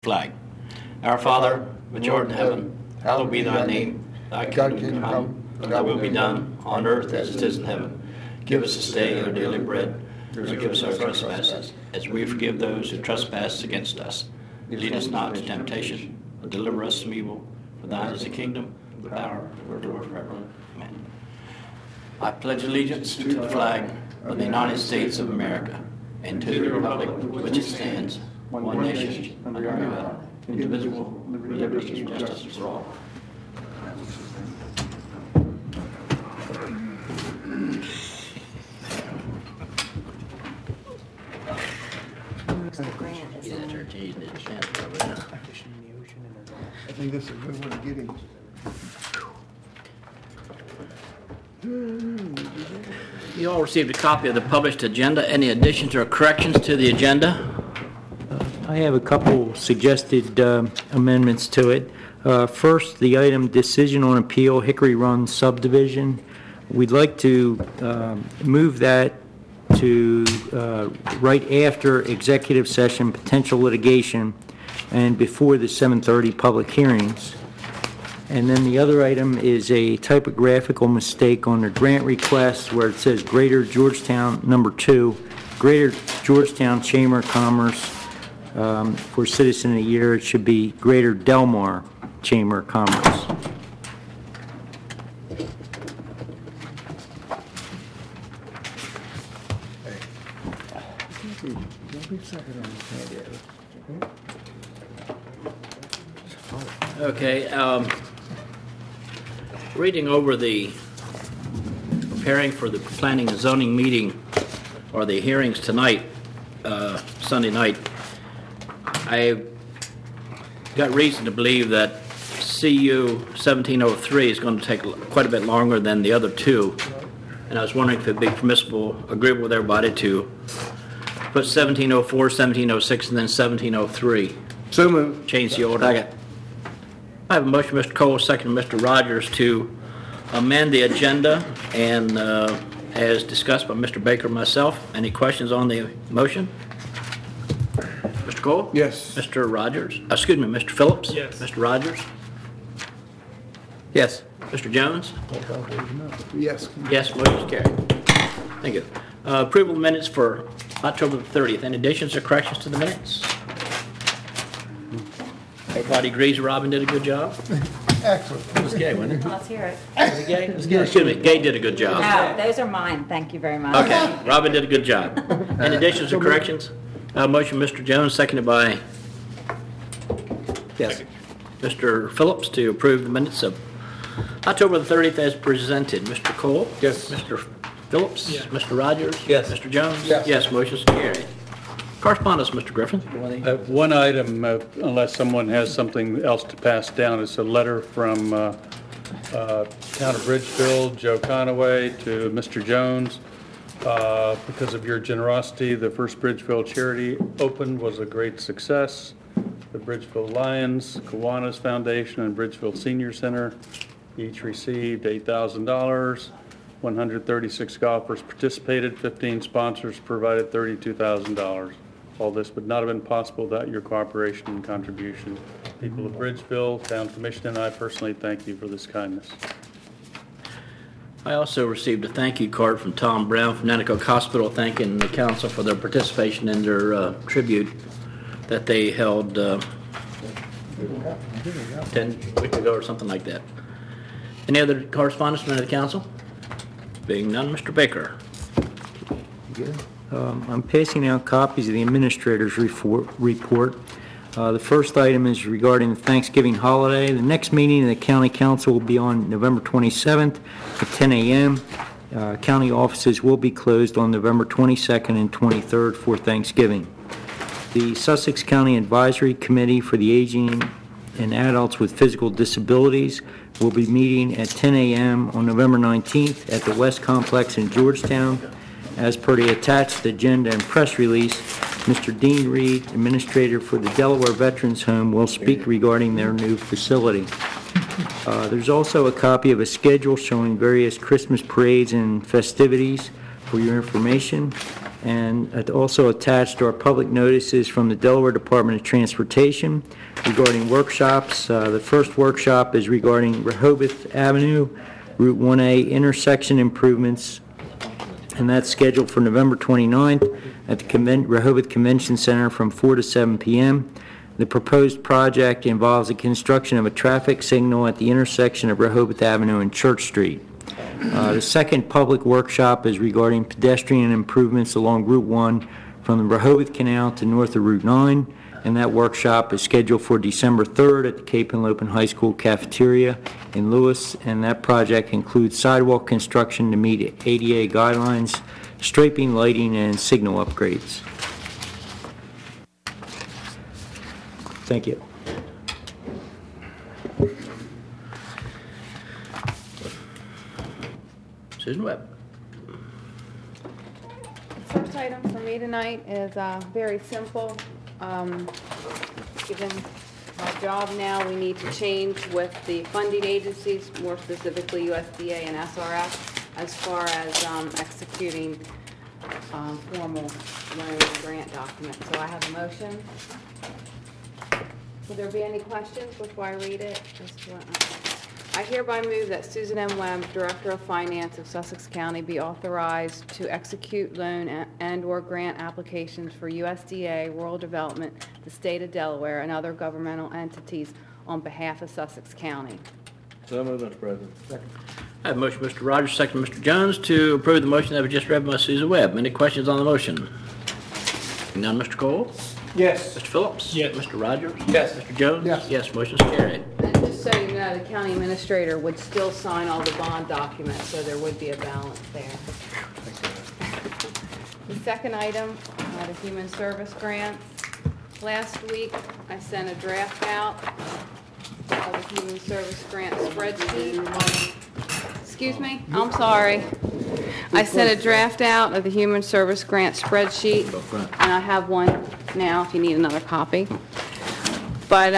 Flag. Our Father, which art in heaven, hallowed be thy name. Thy kingdom come, thy will be done, on earth as it is in heaven. Give us this day our daily bread, and forgive us our trespasses, as we forgive those who trespass against us. Lead us not into temptation, but deliver us from evil. For thine is the kingdom, the power, and the glory forever. Amen. I pledge allegiance to the flag of the United States of America, and to the republic which it stands, one nation, under God, indivisible, with liberty and justice for all. I think this is a good one to get him. You all received a copy of the published agenda. Any additions or corrections to the agenda? I have a couple suggested amendments to it. First, the item decision on appeal, Hickory Run subdivision. We'd like to move that to right after executive session, potential litigation, and before the 7:30 public hearings. And then the other item is a typographical mistake on the grant request where it says Greater Georgetown, number 2, Greater Georgetown Chamber of Commerce. For Citizen of the Year, it should be Greater Delmar Chamber of Commerce. Okay, reading over preparing for the planning and zoning meeting, or the hearings tonight, Sunday night, I got reason to believe that CU 1703 is going to take quite a bit longer than the other two, and I was wondering if it would be permissible, agreeable with everybody, to put 1704, 1706, and then 1703. So moved. Change the order. Second. I have a motion, Mr. Cole, second, Mr. Rogers, to amend the agenda, and as discussed by Mr. Baker and myself. Any questions on the motion? Mr. Cole? Yes. Mr. Rogers? Excuse me, Mr. Phillips? Yes. Mr. Rogers? Yes. Mr. Jones? Yes. Yes, motion is carried. Thank you. Approval of minutes for October the 30th. Any additions or corrections to the minutes? Everybody agrees Robin did a good job? Excellent. It was Gay, wasn't it? Let's hear it. Was it Gay? It was Gay. Excuse me, Gay did a good job. No, those are mine. Thank you very much. Okay, Robin did a good job. Any additions or corrections? Motion, Mr. Jones, seconded by Yes. Mr. Phillips, to approve the minutes of October the 30th as presented. Mr. Cole? Yes. Mr. Phillips? Yes. Mr. Rogers? Yes. Mr. Jones? Yes. Yes, motion's carried. Correspondence, Mr. Griffin? One item, unless someone has something else to pass down, is a letter from Town of Bridgeville, Joe Conaway, to Mr. Jones. Because of your generosity, the first Bridgeville charity open was a great success. The Bridgeville Lions, Kiwanis Foundation, and Bridgeville Senior Center each received $8,000. 136 golfers participated, 15 sponsors provided $32,000. All this would not have been possible without your cooperation and contribution. People of Bridgeville, Town Commission, and I personally thank you for this kindness. I also received a thank you card from Tom Brown from Nanticoke Hospital, thanking the council for their participation in their tribute that they held 10 weeks ago or something like that. Any other correspondence from the council? Being none, Mr. Baker. I'm passing out copies of the administrator's report. The first item is regarding the Thanksgiving holiday. The next meeting of the county council will be on November 27th at 10 a.m. County offices will be closed on November 22nd and 23rd for Thanksgiving. The Sussex County Advisory Committee for the Aging and Adults with Physical Disabilities will be meeting at 10 a.m. on November 19th at the West Complex in Georgetown. As per the attached agenda and press release, Mr. Dean Reed, Administrator for the Delaware Veterans Home, will speak regarding their new facility. There's also a copy of a schedule showing various Christmas parades and festivities for your information. And also attached are public notices from the Delaware Department of Transportation regarding workshops. The first workshop is regarding Rehoboth Avenue, Route 1A intersection improvements, and that's scheduled for November 29th at the Rehoboth Convention Center from 4 to 7 p.m. The proposed project involves the construction of a traffic signal at the intersection of Rehoboth Avenue and Church Street. The second public workshop is regarding pedestrian improvements along Route 1 from the Rehoboth Canal to north of Route 9, and that workshop is scheduled for December 3rd at the Cape Henlopen High School cafeteria in Lewis, and that project includes sidewalk construction to meet ADA guidelines, striping, lighting, and signal upgrades. Thank you. Susan Webb. First item for me tonight is very simple. Given our job now, we need to change with the funding agencies, more specifically USDA and SRF, as far as executing formal loan grant documents. So I have a motion. Will there be any questions before I read it? I hereby move that Susan M. Webb, Director of Finance of Sussex County, be authorized to execute loan and/or grant applications for USDA, Rural Development, the State of Delaware, and other governmental entities on behalf of Sussex County. So moved, Mr. President. I have a motion, Mr. Rogers, second, Mr. Jones, to approve the motion that was just read by Susan Webb. Any questions on the motion? None, Mr. Cole? Yes. Mr. Phillips? Yes. Mr. Rogers? Yes. Mr. Jones? Yes. Yes, motion's carried. And just so you know, the county administrator would still sign all the bond documents, so there would be a balance there. The second item, the human service grants. Last week, I sent a draft out of the human service grant spreadsheet. Excuse me? I'm sorry. I sent a draft out of the human service grant spreadsheet, and I have one now if you need another copy. But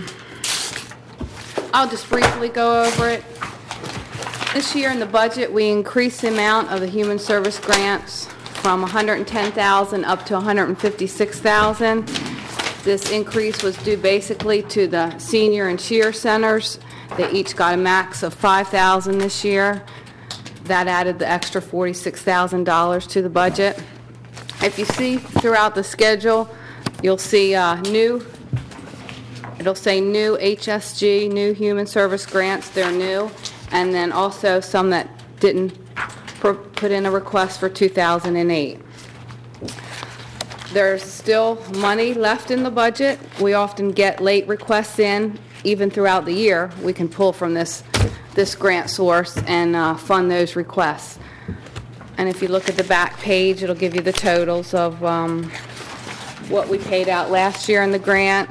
I'll just briefly go over it. This year in the budget, we increased the amount of the human service grants from $110,000 up to $156,000. This increase was due basically to the senior and cheer centers. They each got a max of $5,000 this year. That added the extra $46,000 to the budget. If you see throughout the schedule, you'll see it'll say new HSG, new human service grants, they're new, and then also some that didn't put in a request for 2008. There's still money left in the budget. We often get late requests in, even throughout the year. We can pull from this grant source and fund those requests. And if you look at the back page, it'll give you the totals of what we paid out last year in the grant,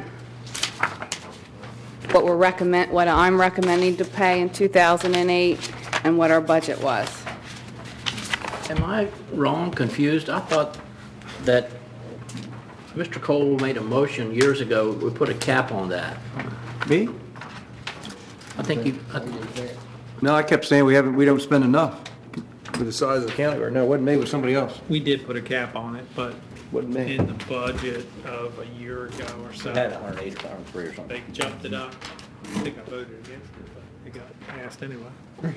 what I'm recommending to pay in 2008, and what our budget was. Am I wrong, confused? I thought that Mr. Cole made a motion years ago, we put a cap on that. Me? I think you, No, I kept saying we don't spend enough for the size of the county. Or no, it wasn't me, it was somebody else. We did put a cap on it, but Wasn't me. in the budget of a year ago or so, had 108 or 103 or something. they jumped it up. I think I voted against it, but it got passed anyway.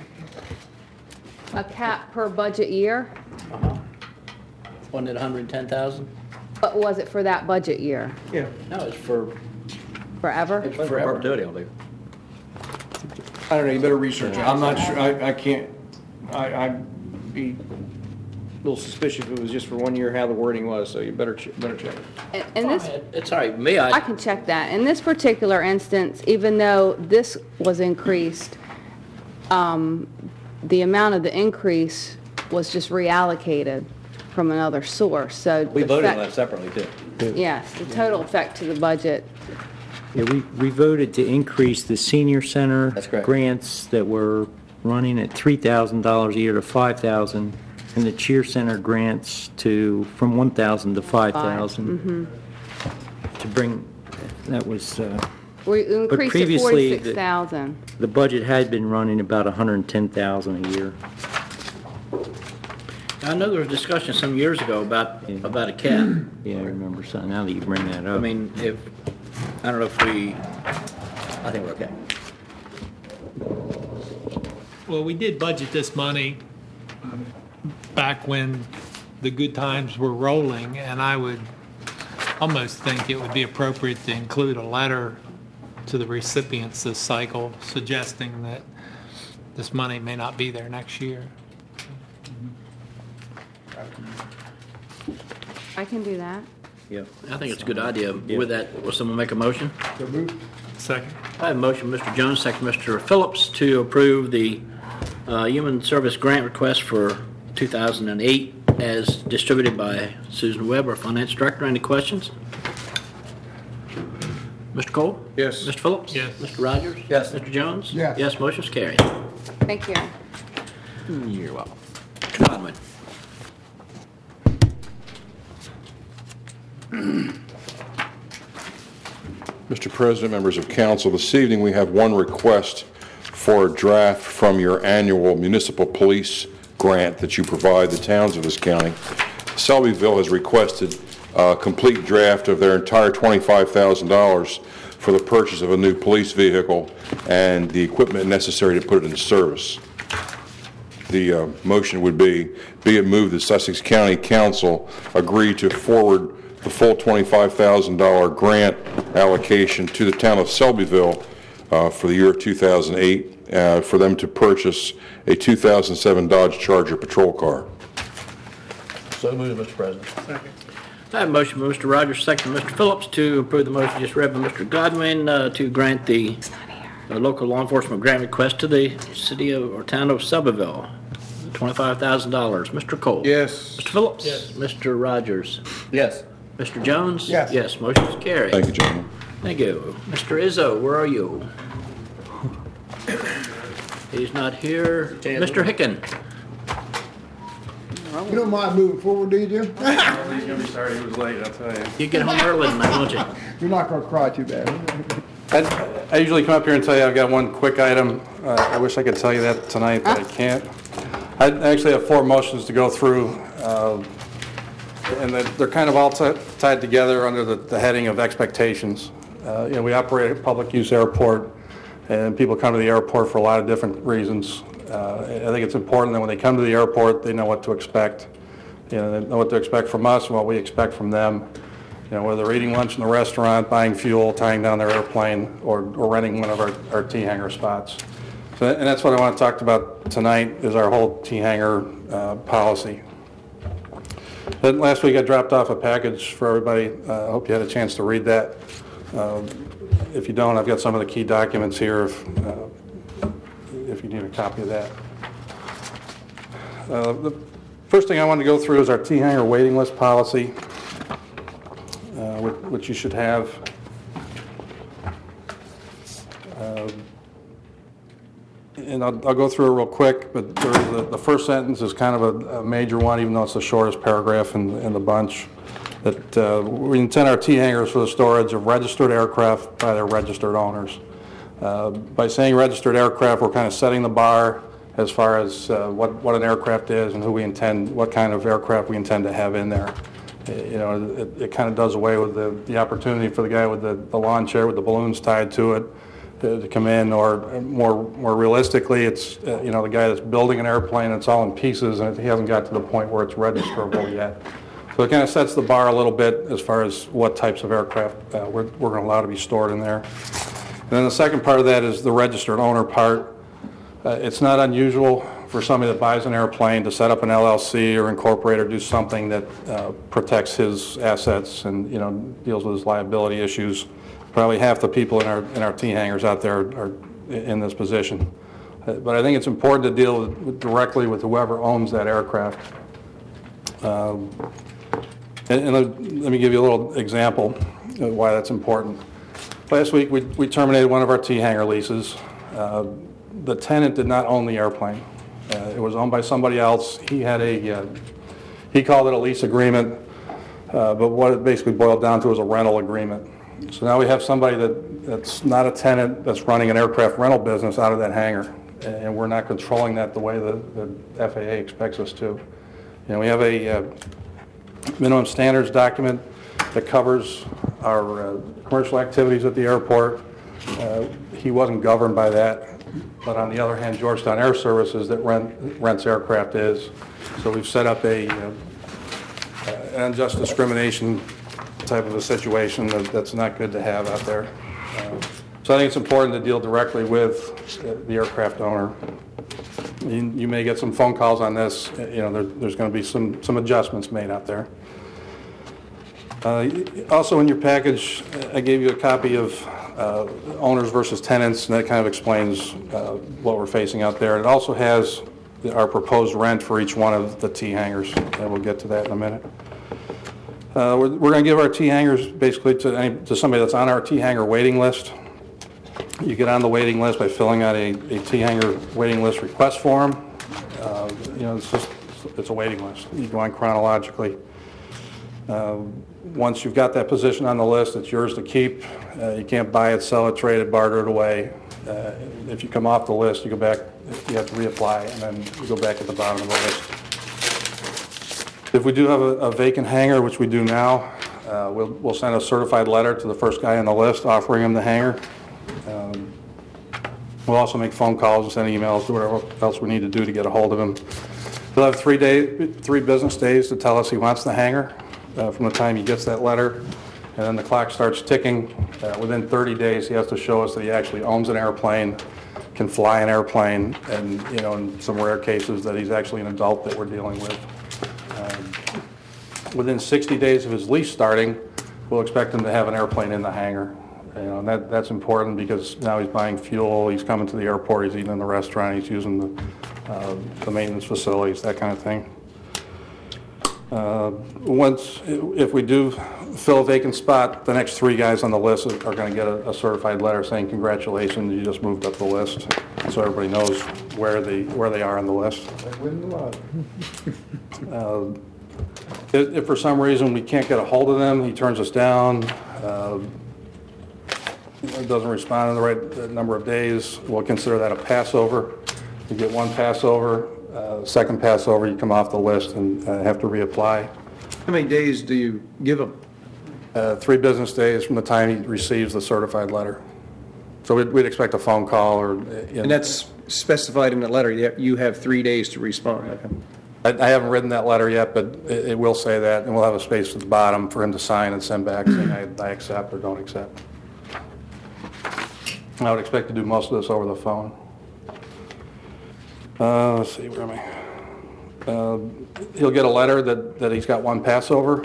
A cap per budget year? Wasn't it 110,000? What was it for that budget year? Yeah. No, it's for Forever? forever. Perpetuity, I believe. I don't know, you better research it. I'm not sure, I can't, I'd be a little suspicious if it was just for 1 year how the wording was, so you better check it. And this, It's all right, me, I can check that. In this particular instance, even though this was increased, the amount of the increase was just reallocated from another source, so. We the voted on effect- that separately, too. Yes, the total effect to the budget. Yeah, we voted to increase the senior center That's correct. grants that were running at $3,000 a year to $5,000, and the cheer center grants from $1,000 to $5,000. To bring, that was, We increased it previously, the- 46,000. the budget had been running about $110,000 a year. I know there was discussion some years ago about a cap. Yeah, I remember something, now that you bring that up. I mean, I don't know if I think we're okay. Well, we did budget this money back when the good times were rolling, and I would almost think it would be appropriate to include a letter to the recipients this cycle suggesting that this money may not be there next year. I can do that. Yeah, I think it's a good idea. With that, will someone make a motion? Second. I have a motion, Mr. Jones, second, Mr. Phillips, to approve the Human Service Grant request for 2008 as distributed by Susan Webb, our Finance Director. Any questions? Mr. Cole? Yes. Mr. Phillips? Yes. Mr. Rogers? Yes. Mr. Jones? Yes. Yes, motion's carried. Thank you. You're welcome. Godwin. Mr. President, members of council, this evening we have one request for a draft from your annual municipal police grant that you provide the towns of this county. Selbyville has requested a complete draft of their entire $25,000 for the purchase of a new police vehicle and the equipment necessary to put it in service. The motion would be it moved that Sussex County Council agree to forward the full $25,000 grant allocation to the town of Selbyville for the year of 2008 for them to purchase a 2007 Dodge Charger patrol car. So moved, Mr. President. Second. I have a motion by Mr. Rogers, second by Mr. Phillips, to approve the motion just read by Mr. Godwin to grant the local law enforcement grant request to the city of or town of Selbyville. $25,000. Mr. Cole? Yes. Mr. Phillips? Yes. Mr. Rogers? Yes. Mr. Jones? Yes. Yes, motion is carried. Thank you, gentlemen. Thank you. Mr. Izzo, where are you? He's not here. Mr. Hicken? You don't mind moving forward, do you, Jim? He's gonna be sorry he was late, I'll tell you. You get home early tonight, won't you? You're not gonna cry too bad. I usually come up here and tell you I've got one quick item. I wish I could tell you that tonight, but I can't. I actually have 4 motions to go through, and they're kind of all tied together under the heading of expectations. We operate a public use airport, and people come to the airport for a lot of different reasons. I think it's important that when they come to the airport, they know what to expect. They know what to expect from us and what we expect from them. Whether they're eating lunch in the restaurant, buying fuel, tying down their airplane, or renting one of our T-hanger spots. And that's what I want to talk about tonight is our whole T-hanger policy. But last week I dropped off a package for everybody. I hope you had a chance to read that. If you don't, I've got some of the key documents here if you need a copy of that. The first thing I want to go through is our T-hanger waiting list policy, which you should have. And I'll go through it real quick, but the first sentence is kind of a major one, even though it's the shortest paragraph in the bunch. That we intend our T-hangers for the storage of registered aircraft by their registered owners. By saying registered aircraft, we're kind of setting the bar as far as what an aircraft is and what kind of aircraft we intend to have in there. It kind of does away with the opportunity for the guy with the lawn chair with the balloons tied to it to come in, or more realistically, it's the guy that's building an airplane, it's all in pieces and he hasn't got to the point where it's registerable yet. So it kind of sets the bar a little bit as far as what types of aircraft we're going to allow to be stored in there. And then the second part of that is the registered owner part. It's not unusual for somebody that buys an airplane to set up an LLC or incorporate or do something that protects his assets and deals with his liability issues. Probably half the people in our T-hangers out there are in this position. But I think it's important to deal directly with whoever owns that aircraft. And let me give you a little example of why that's important. Last week we terminated one of our T-hanger leases. The tenant did not own the airplane. It was owned by somebody else. He had he called it a lease agreement, but what it basically boiled down to was a rental agreement. So now we have somebody that's not a tenant that's running an aircraft rental business out of that hangar, and we're not controlling that the way the FAA expects us to. We have a minimum standards document that covers our commercial activities at the airport. He wasn't governed by that, but on the other hand, Georgetown Air Services that rents aircraft is. So we've set up an unjust discrimination type of a situation that's not good to have out there. So I think it's important to deal directly with the aircraft owner. You may get some phone calls on this. There's going to be some adjustments made out there. Also in your package, I gave you a copy of owners versus tenants, and that kind of explains what we're facing out there. It also has our proposed rent for each one of the T hangars, and we'll get to that in a minute. We're going to give our T hangars basically to somebody that's on our T hanger waiting list. You get on the waiting list by filling out a T hanger waiting list request form. It's a waiting list. You go on chronologically. Once you've got that position on the list, it's yours to keep. You can't buy it, sell it, trade it, barter it away. If you come off the list, you go back, you have to reapply, and then you go back at the bottom of the list. If we do have a vacant hangar, which we do now, we'll send a certified letter to the first guy on the list offering him the hangar. We'll also make phone calls and send emails, do whatever else we need to do to get a hold of him. He'll have 3 business days to tell us he wants the hangar from the time he gets that letter, and then the clock starts ticking. Within 30 days, he has to show us that he actually owns an airplane, can fly an airplane, and in some rare cases that he's actually an adult that we're dealing with. Within 60 days of his lease starting, we'll expect him to have an airplane in the hangar. And that's important because now he's buying fuel, he's coming to the airport, he's eating in the restaurant, he's using the maintenance facilities, that kind of thing. If we do fill a vacant spot, the next 3 guys on the list are going to get a certified letter saying congratulations, you just moved up the list, so everybody knows where they are on the list. If for some reason we can't get a hold of them, he turns us down, doesn't respond in the right number of days, we'll consider that a passover. You get 1 passover. Second passover, you come off the list and have to reapply. How many days do you give him? 3 business days from the time he receives the certified letter. So we'd expect a phone call or... And that's specified in the letter. You have 3 days to respond. Okay. I haven't written that letter yet, but it will say that, and we'll have a space at the bottom for him to sign and send back saying I accept or don't accept. I would expect to do most of this over the phone. Let's see, where am I? He'll get a letter that he's got 1 passover.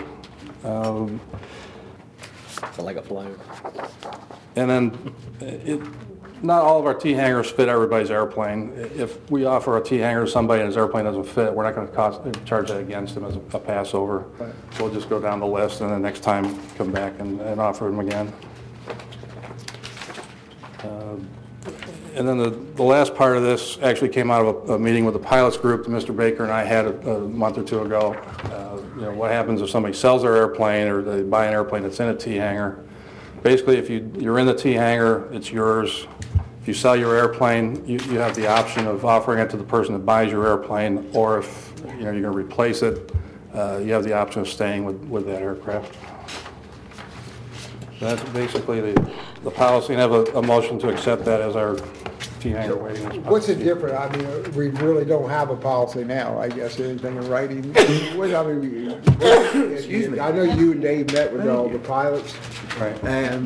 Like a float. And then not all of our T hangars fit everybody's airplane. If we offer a T hanger to somebody and his airplane doesn't fit, we're not going to charge that against him as a passover. Right. We'll just go down the list and the next time come back and offer him again. And then the last part of this actually came out of a meeting with the pilots group that Mr. Baker and I had a month or 2 ago. What happens if somebody sells their airplane or they buy an airplane that's in a T hangar? Basically, if you're in the T hangar, it's yours. If you sell your airplane, you have the option of offering it to the person that buys your airplane, or if you're going to replace it, you have the option of staying with that aircraft. So that's basically the policy, and have a motion to accept that as our T hangar waiting list. What's it different? I mean, we really don't have a policy now, I guess, anything in writing. Excuse me. I know you and Dave met with all the pilots. Right. And,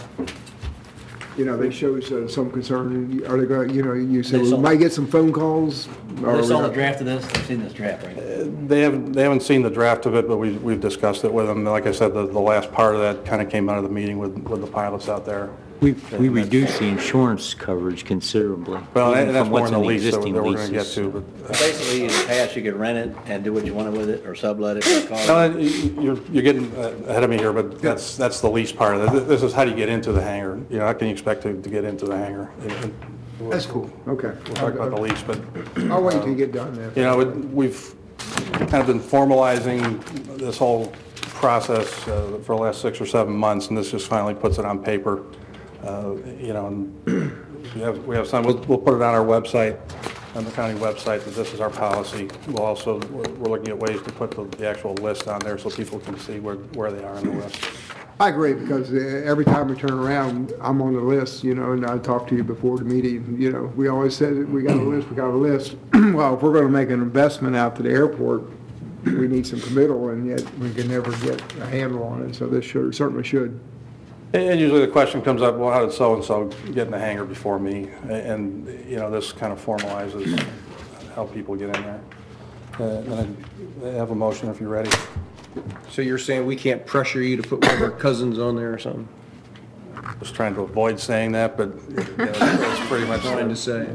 they showed some concern. Are they going to, you said we might get some phone calls? They saw the draft of this? They've seen this draft, right? They haven't seen the draft of it, but we've discussed it with them. Like I said, the last part of that kind of came out of the meeting with the pilots out there. We reduced the insurance coverage considerably. Well, and that's from more what's in the in lease that existing we're going to get leases. to. But, Basically, in the past, you could rent it and do what you wanted with it, or sublet it. no, you're getting ahead of me here, but that's the lease part of it. This is how do you get into the hangar? How can you expect to get into the hangar? That's cool. Okay. We'll talk about the lease, but I'll wait till you get done there. we've kind of been formalizing this whole process for the last 6 or 7 months, and this just finally puts it on paper. And we have some. We'll put it on our website. on the county website that this is our policy. We'll also, we're looking at ways to put the actual list on there so people can see where they are on the list. I agree, because every time we turn around, I'm on the list, you know, and I talked to you before the meeting, you know, we always said, we got a list, we got a list. Well, if we're gonna make an investment out to the airport, we need some committal, and yet we can never get a handle on it, so this certainly should. And usually the question comes up, well, how did so-and-so get in the hangar before me? And, you know, this kind of formalizes how people get in there. And I have a motion if you're ready. So you're saying we can't pressure you to put one of our cousins on there or something? Just trying to avoid saying that, but you know, that's pretty much Trying to it. say.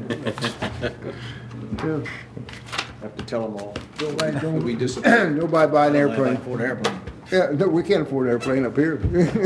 Yeah. Have to tell them all. Don't- We disappoint. Nobody buy an airplane. Ford airplane. Yeah, no, we can't afford an airplane up here.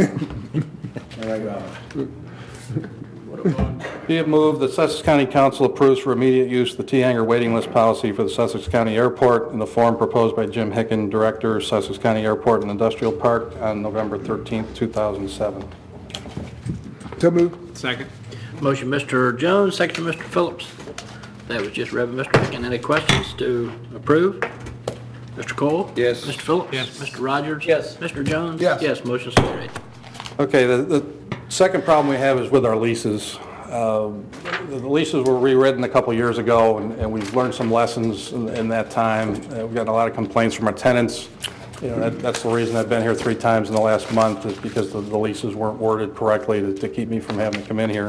Be it moved that Sussex County Council approves for immediate use the T-Hangar waiting list policy for the Sussex County Airport in the form proposed by Jim Hicken, Director, Sussex County Airport and Industrial Park, on November 13th, 2007. So moved. Second. Motion, Mr. Jones, second, Mr. Phillips. That was just Reverend Mr. Hicken. Any questions to approve? Mr. Cole? Yes. Mr. Phillips? Yes. Mr. Rogers? Yes. Mr. Jones? Yes. Yes, motion's carried. Okay, the second problem we have is with our leases. The leases were rewritten a couple years ago, and we've learned some lessons in that time. We've gotten a lot of complaints from our tenants. You know, that's the reason I've been here 3 times in the last month, is because the leases weren't worded correctly to keep me from having to come in here.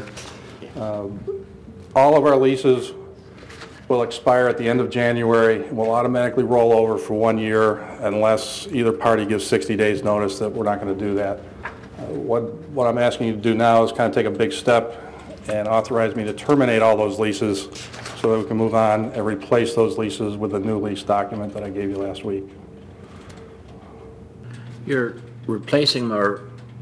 All of our leases will expire at the end of January, and will automatically roll over for 1 year unless either party gives 60 days notice that we're not going to do that. What I'm asking you to do now is kind of take a big step and authorize me to terminate all those leases so that we can move on and replace those leases with a new lease document that I gave you last week. You're replacing our,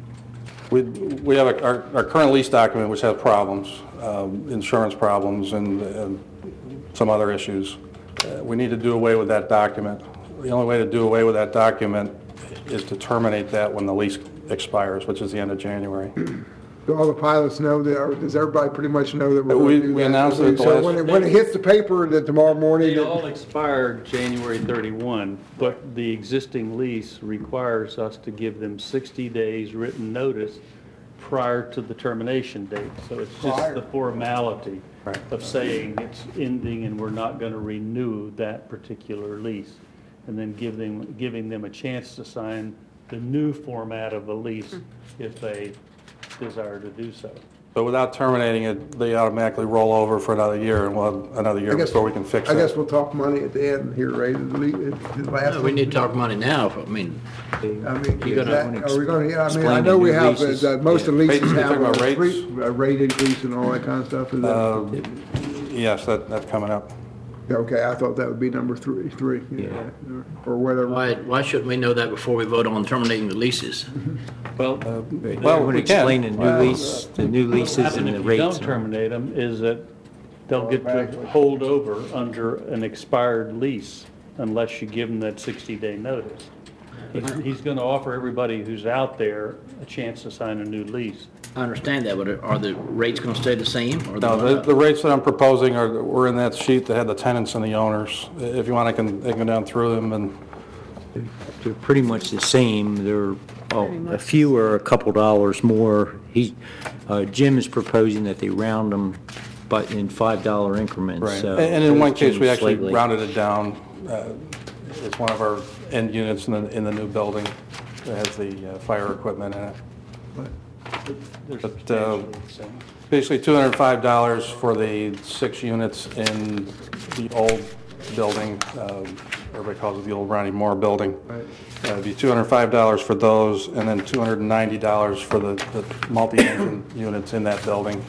We have our current lease document, which has problems, insurance problems and some other issues. We need to do away with that document. The only way to do away with that document is to terminate that when the lease expires, which is the end of January. Do all the pilots know that, or does everybody pretty much know that we're We- going to do that? we announced it at the So last- when it hits the paper that tomorrow morning, They all expired January 31, but the existing lease requires us to give them 60 days written notice prior to the termination date. So it's just the formality Right. of saying it's ending and we're not going to renew that particular lease. And then giving them a chance to sign the new format of the lease if they desire to do so. But without terminating it, they automatically roll over for another year, and we'll have another year before we can fix I guess it. we'll talk money at the end here, Ray. The last no, we one. need to talk money now. I mean, I mean, You is gotta that, are we going to, yeah, I mean, explain I the know we new have, leases. most of the leases You're have talking about rates? a rate increase and all that kind of stuff. Is that, Yes, that's coming up. okay, I thought that would be number three, yeah, or whatever. why shouldn't we know that before we vote on terminating the leases? Well, Well, Would we can. explain the new leases happen and if the you rates. don't terminate them is that they'll get to hold over under an expired lease unless you give them that 60-day notice. He's going to offer everybody who's out there a chance to sign a new lease. I understand that, but are the rates going to stay the same? Or No, the rates that I'm proposing were in that sheet that had the tenants and the owners. If you want, I can go down through them and. They're pretty much the same. They're, a few are a couple dollars more. Jim is proposing that they round them, but in $5 increments. Right, so and in one case, we changed actually slightly. rounded it down. It's one of our end units in the new building that has the fire equipment in it. They're But, substantially the same. Basically $205 for the 6 units in the old building. Everybody calls it the old Ronnie Moore building. It'd be $205 for those, and then $290 for the multi-engine units in that building.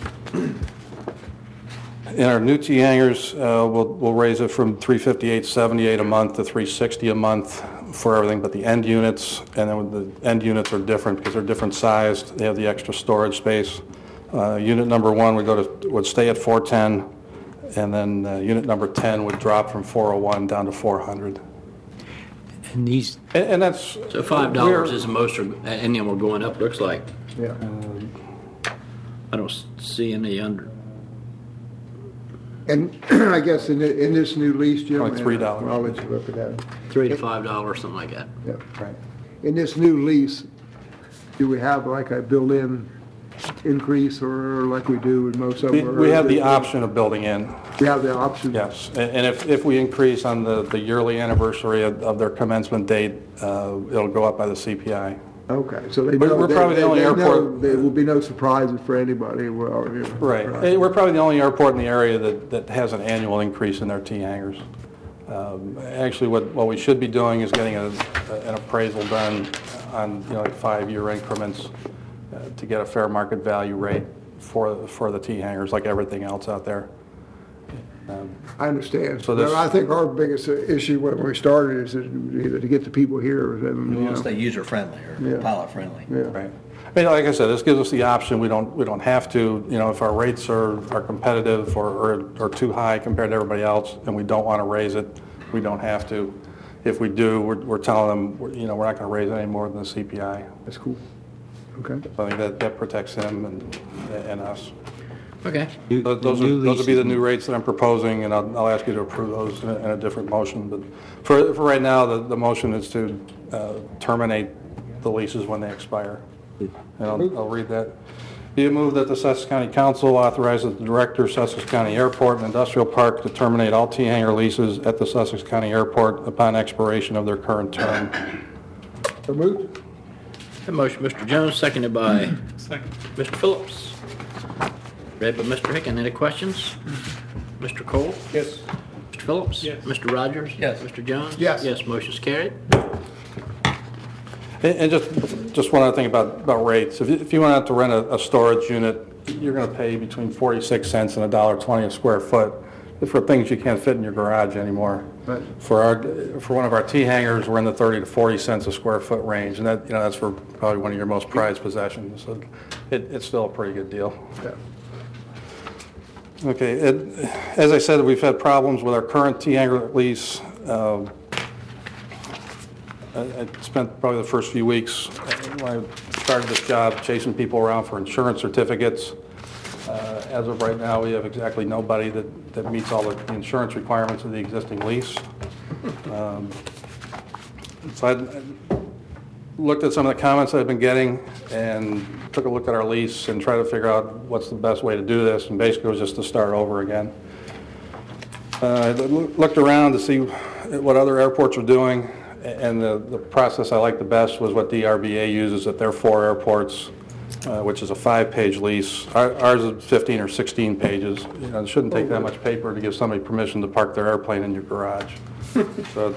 In our new T-hangars, we'll raise it from $358.78 a month to $360 a month for everything but the end units. And then the end units are different because they're different sized. They have the extra storage space. Unit number 1 would stay at $410, and then unit number 10 would drop from $401 down to $400. And these, And that's So $5 is the most, and then we're going up, looks like. Yeah. I don't see any under. And I guess in this new lease, Jim. Like $3. I'll let you look at that. $3 to $5, something like that. Yeah. Right. In this new lease, do we have like a built-in increase or like we do in most of them? We have the option of building in. We have the option? Yes, and if we increase on the yearly anniversary of their commencement date, it'll go up by the CPI. Okay, so they We're know. probably the only they know airport- there will be no surprises for anybody. Well, you know, Right. We're probably the only airport in the area that has an annual increase in their T hangars. Actually, what we should be doing is getting an appraisal done on, like 5-year increments to get a fair market value rate for the T hangars, like everything else out there. I understand. So this- But I think our biggest issue when we started is either to get the people here or them, We you want to know. stay user-friendly Yeah. or pilot-friendly. Yeah. Right. I mean, like I said, this gives us the option. We don't have to, if our rates are competitive or too high compared to everybody else, and we don't want to raise it, we don't have to. If we do, we're telling them, we're not going to raise it any more than the CPI. That's cool. Okay. So I think that protects them and us. Okay. Those would be the new rates that I'm proposing, and I'll ask you to approve those in a different motion. But for right now, the motion is to terminate the leases when they expire. And I'll read that. Be it moved that the Sussex County Council authorizes the Director, Sussex County Airport and Industrial Park to terminate all T-hanger leases at the Sussex County Airport upon expiration of their current term. So moved? A motion, Mr. Jones, seconded by Second. Mr. Phillips. Read by Mr. Hicken. Any questions? Mr. Cole? Yes. Mr. Phillips? Yes. Mr. Rogers? Yes. Mr. Jones? Yes. Yes, motion's carried. And just one other thing about rates. If you went out to rent a storage unit, you're going to pay between 46 cents and $1.20 a square foot for things you can't fit in your garage anymore. Right. For one of our T-hangers, we're in the 30 to 40 cents a square foot range, and that's for probably one of your most prized possessions. So it's still a pretty good deal. Yeah. Okay, as I said, we've had problems with our current T-hanger lease. I spent probably the first few weeks when I started this job chasing people around for insurance certificates. As of right now, we have exactly nobody that meets all the insurance requirements of the existing lease. So I looked at some of the comments that I've been getting and took a look at our lease and tried to figure out what's the best way to do this, and basically it was just to start over again. I looked around to see what other airports are doing, and the process I liked the best was what DRBA uses at their 4 airports, which is a 5-page lease. Ours is 15 or 16 pages. It shouldn't take that much paper to give somebody permission to park their airplane in your garage. So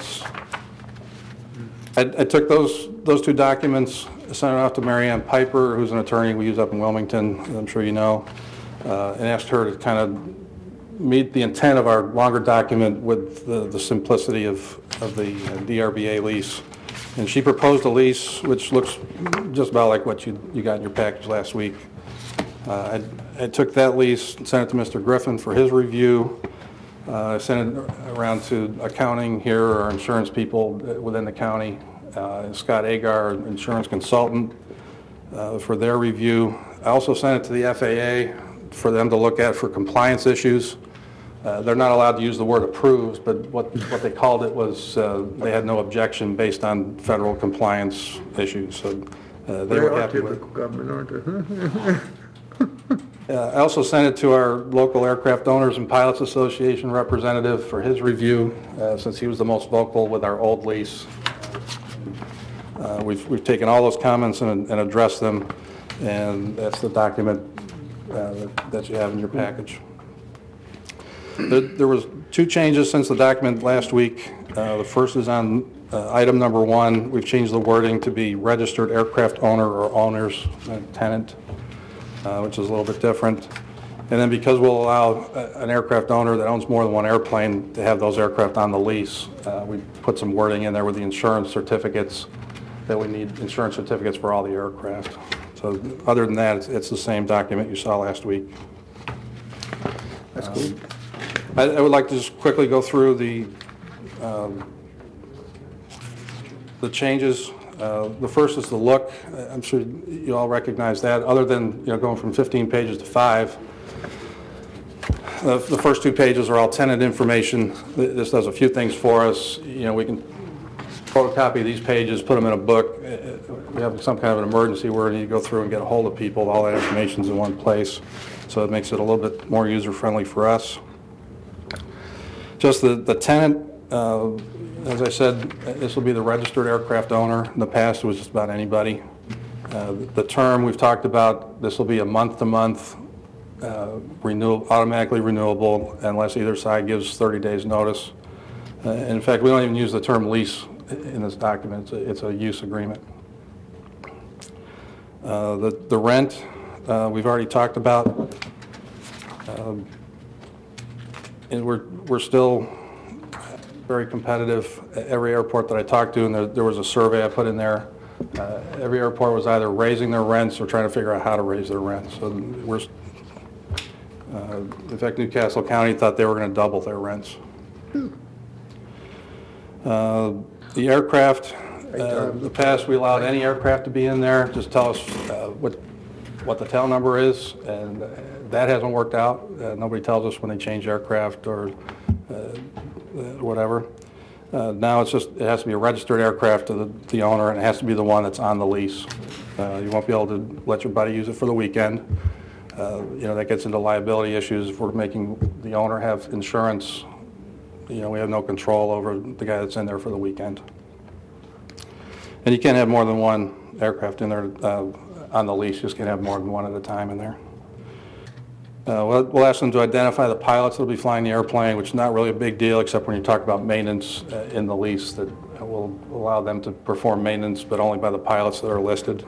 I took those 2 documents, sent it off to Mary Ann Piper, who's an attorney we use up in Wilmington, as I'm sure you know, and asked her to kind of meet the intent of our longer document with the simplicity of the DRBA lease. And she proposed a lease which looks just about like what you got in your package last week. I took that lease and sent it to Mr. Griffin for his review. I sent it around to accounting here, our insurance people within the county, Scott Agar, our insurance consultant, for their review. I also sent it to the FAA for them to look at for compliance issues. They're not allowed to use the word approves, but what they called it was they had no objection based on federal compliance issues. So they were happy with it. Typical government, aren't they? I also sent it to our local Aircraft Owners and Pilots Association representative for his review, since he was the most vocal with our old lease. We've taken all those comments and addressed them, and that's the document that you have in your package. There was 2 changes since the document last week. The first is on item number 1. We've changed the wording to be registered aircraft owner or owners, tenant, which is a little bit different. And then because we'll allow an aircraft owner that owns more than 1 airplane to have those aircraft on the lease, we put some wording in there with the insurance certificates, that we need insurance certificates for all the aircraft. So other than that, it's the same document you saw last week. That's cool. I would like to just quickly go through the changes. The first is the look. I'm sure you all recognize that. Other than going from 15 pages to 5, the first 2 pages are all tenant information. This does a few things for us. You know, we can photocopy these pages, put them in a book. We have some kind of an emergency where you go through and get a hold of people. All that information's in one place, so it makes it a little bit more user-friendly for us. Just the tenant, as I said, this will be the registered aircraft owner. In the past, it was just about anybody. The term we've talked about, this will be a month-to-month, automatically renewable unless either side gives 30 days notice. In fact, we don't even use the term lease in this document. It's a use agreement. The rent, we've already talked about. And we're still very competitive. Every airport that I talked to, and there was a survey I put in there, every airport was either raising their rents or trying to figure out how to raise their rents. So in fact, Newcastle County thought they were going to double their rents. The aircraft, in the past we allowed any aircraft to be in there. Just tell us what the tail number is, and that hasn't worked out. Nobody tells us when they change aircraft or whatever. Now it has to be a registered aircraft to the owner, and it has to be the one that's on the lease. You won't be able to let your buddy use it for the weekend. That gets into liability issues. If we're making the owner have insurance, we have no control over the guy that's in there for the weekend. And you can't have more than one aircraft in there on the lease. You just can't have more than one at a time in there. We'll ask them to identify the pilots that will be flying the airplane, which is not really a big deal, except when you talk about maintenance in the lease, that will allow them to perform maintenance, but only by the pilots that are listed.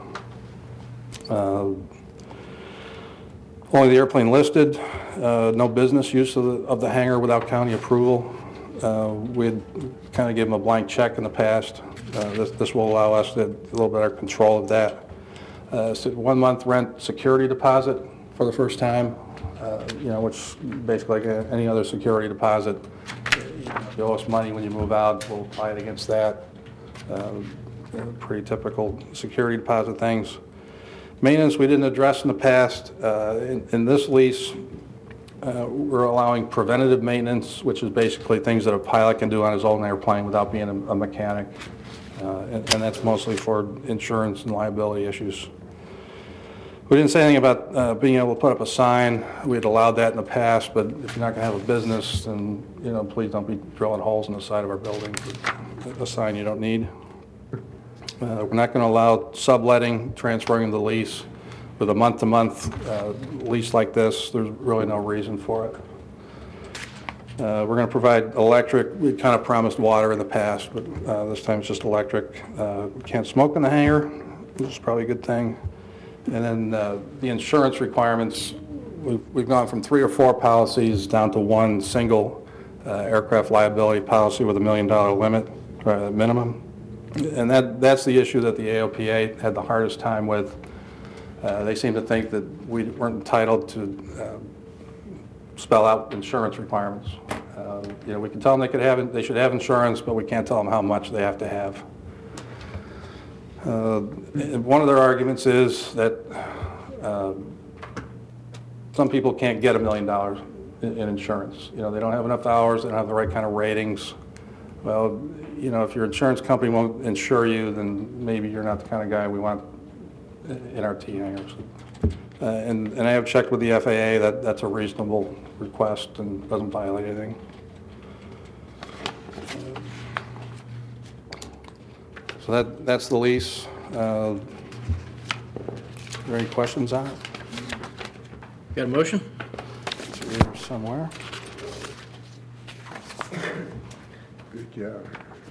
Only the airplane listed, no business use of the hangar without county approval. We'd kind of give them a blank check in the past. This will allow us to have a little better control of that. So 1 month rent security deposit for the first time, which basically like any other security deposit. If you owe us money when you move out, we'll apply it against that. Pretty typical security deposit things. Maintenance we didn't address in the past. In this lease, we're allowing preventative maintenance, which is basically things that a pilot can do on his own airplane without being a mechanic. And that's mostly for insurance and liability issues. We didn't say anything about being able to put up a sign. We had allowed that in the past, but if you're not going to have a business, then please don't be drilling holes in the side of our building for a sign you don't need. We're not going to allow subletting, transferring the lease. With a month-to-month lease like this, there's really no reason for it. We're going to provide electric. We kind of promised water in the past, but this time it's just electric. We can't smoke in the hangar, which is probably a good thing. And then the insurance requirements, we've gone from 3 or 4 policies down to one single aircraft liability policy with $1 million limit minimum. And that's the issue that the AOPA had the hardest time with. They seem to think that we weren't entitled to spell out insurance requirements. We can tell them they should have insurance, but we can't tell them how much they have to have. One of their arguments is that some people can't get $1 million in insurance. They don't have enough hours, they don't have the right kind of ratings. Well, if your insurance company won't insure you, then maybe you're not the kind of guy we want in our T hangars. And I have checked with the FAA that that's a reasonable request and doesn't violate anything. So that's the lease. Are there any questions on it? Got a motion? It's here somewhere. Good job.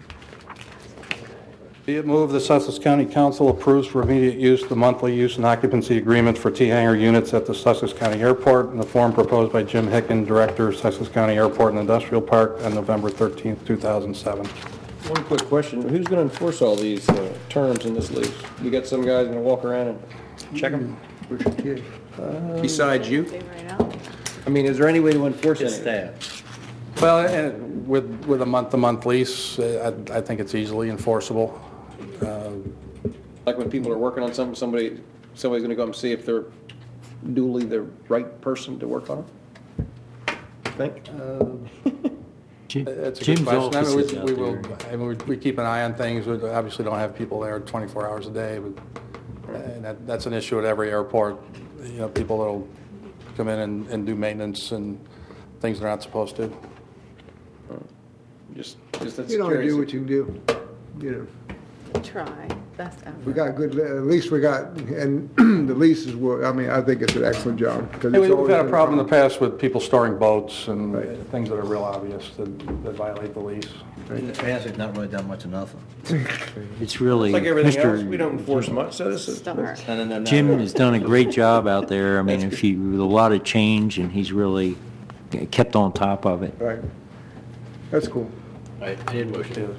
Be it moved the Sussex County Council approves for immediate use the monthly use and occupancy agreement for T-hangar units at the Sussex County Airport in the form proposed by Jim Hicken, Director, Sussex County Airport and Industrial Park, on November 13th, 2007. One quick question. Who's going to enforce all these terms in this lease? You got some guys going to walk around and check them? Where's your kid? Besides you? They write out. I mean, is there any way to enforce It's anything? staff. Well, with a month-to-month lease, I think it's easily enforceable. Like when people are working on something, somebody's going to go and see if they're duly the right person to work on it? think? It's a good Jim's question. office is out We there. will, we keep an eye on things. We obviously don't have people there 24 hours a day, but and that's an issue at every airport. You know, people that'll come in and do maintenance and things they're not supposed to. Just that's You know, curious. do what you can do, you know. Try, best effort. We got good, at least we got, and the leases were, I mean, I think it's an excellent job. 'Cause Hey, it's we've always had a been problem in the past with people storing boats and Right. things that are real obvious that violate the lease. In the past, they've not really done much of nothing. It's really, Like everything else, we Mr. don't enforce much, so this is. Start. Jim has done a great job out there. I mean, with a lot of change, and he's really kept on top of it. Right. That's cool. All right, I need a motion.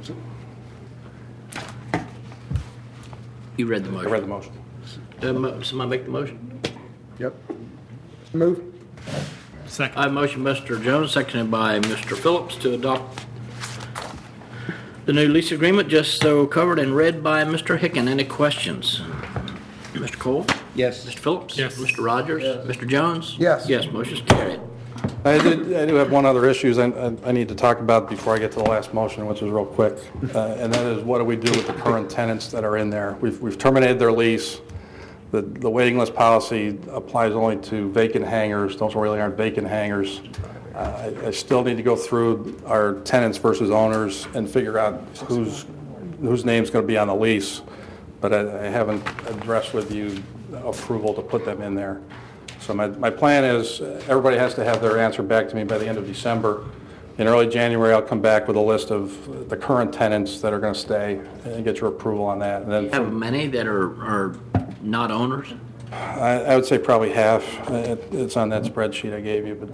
You read the I motion. read the motion. Somebody make the motion? Yep. Move. Second. I have a motion, Mr. Jones, seconded by Mr. Phillips, to adopt the new lease agreement, just so covered and read by Mr. Hicken. Any questions? Mr. Cole? Yes. Mr. Phillips? Yes. Mr. Rogers? Mr. Jones? Yes. Yes, motion's carried. I do have one other issue I need to talk about before I get to the last motion, which is real quick. And that is, what do we do with the current tenants that are in there? We've terminated their lease. The waiting list policy applies only to vacant hangars. Those really aren't vacant hangars. I still need to go through our tenants versus owners and figure out whose name's going to be on the lease. But I haven't addressed with you approval to put them in there. So my plan is, everybody has to have their answer back to me by the end of December. In early January, I'll come back with a list of the current tenants that are going to stay and get your approval on that. And then Have many that are not owners? I would say probably half. It's on that spreadsheet I gave you, but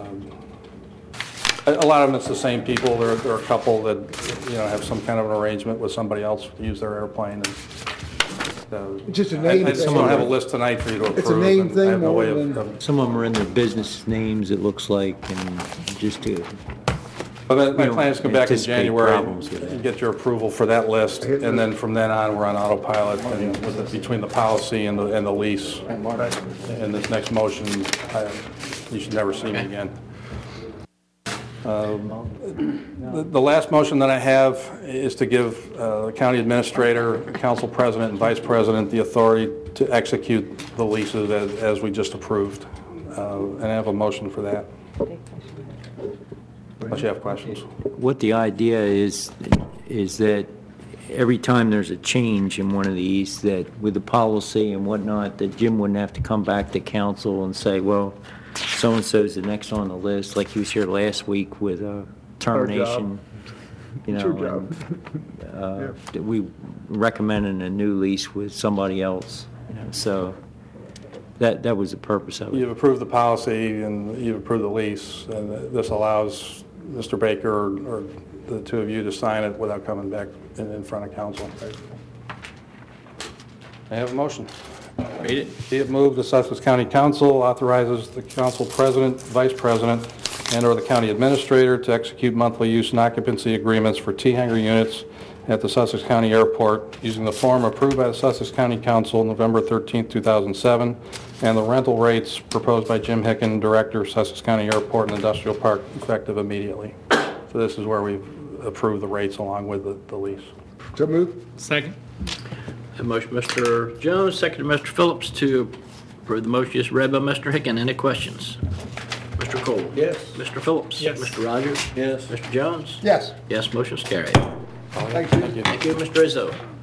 a lot of them, it's the same people. There are a couple that, have some kind of an arrangement with somebody else to use their airplane. Just a name I just thing. don't have a list tonight for you to approve. It's a name and I have thing no way more of- than- Some of them are in their business names, it looks like, and just to, But my don't plan is to come back in anticipate January problems with that. and get your approval for that list, and then from then on, we're on autopilot, and between the policy and the lease. And this next motion, you should never see me again. The last motion that I have is to give the county administrator, council president, and vice president the authority to execute the leases as we just approved. And I have a motion for that. Unless you have questions. what the idea is that every time there's a change in one of these, that with the policy and whatnot, that Jim wouldn't have to come back to council and say, well, so-and-so's the next on the list, like he was here last week with termination. It's your job. That we recommending a new lease with somebody else, so that was the purpose of it. You've approved the policy and you've approved the lease, and this allows Mr. Baker or the two of you to sign it without coming back in front of council. I have a motion. Read it. Be it moved, the Sussex County Council authorizes the council president, vice president, and/or the county administrator to execute monthly use and occupancy agreements for T-hangar units at the Sussex County Airport using the form approved by the Sussex County Council November 13, 2007, and the rental rates proposed by Jim Hicken, Director, Sussex County Airport and Industrial Park, effective immediately. So this is where we've approved the rates along with the lease. So move. Second. A motion, Mr. Jones, seconded Mr. Phillips, to approve the motion just read by Mr. Hicken. Any questions? Mr. Cole? Yes. Mr. Phillips? Yes. Mr. Rogers? Yes. Mr. Jones? Yes. Yes, motion's carried. Thank you. Thank you, Mr. Rizzo.